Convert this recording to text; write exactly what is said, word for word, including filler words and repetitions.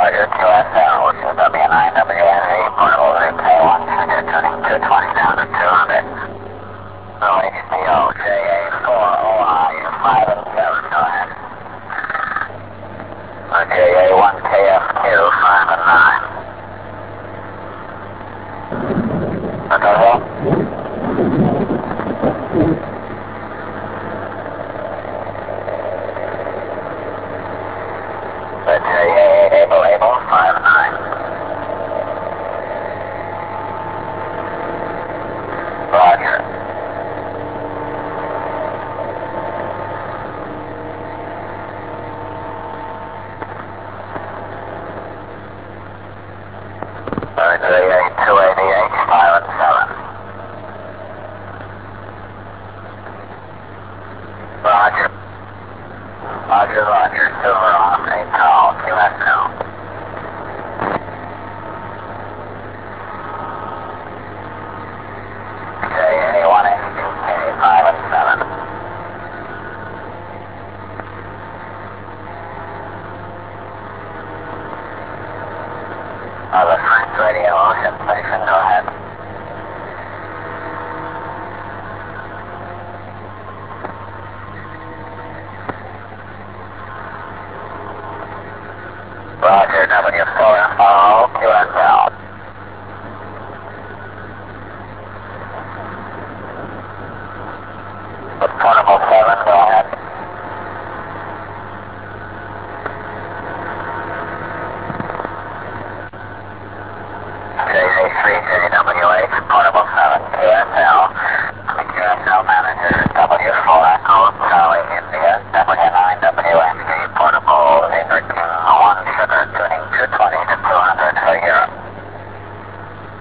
Roger, Q S L, Q W nine W N V, portable route K one ticket, turning two twenty down to two hundred. So H C O, J A four O I, five and seven, go ahead. J A one K F Q, five and nine. Okay. The J A able, able, five and nine. Roger. Uh, J A two eighty-eight, five and seven. Roger. Roger, Roger, silver off, eight tall, Q S L. J A one eighty-two K, five and seven. Uh, the French radio ocean station, go ahead. Roger, W four F O, Q S L. The portable seven, go ahead. J A three J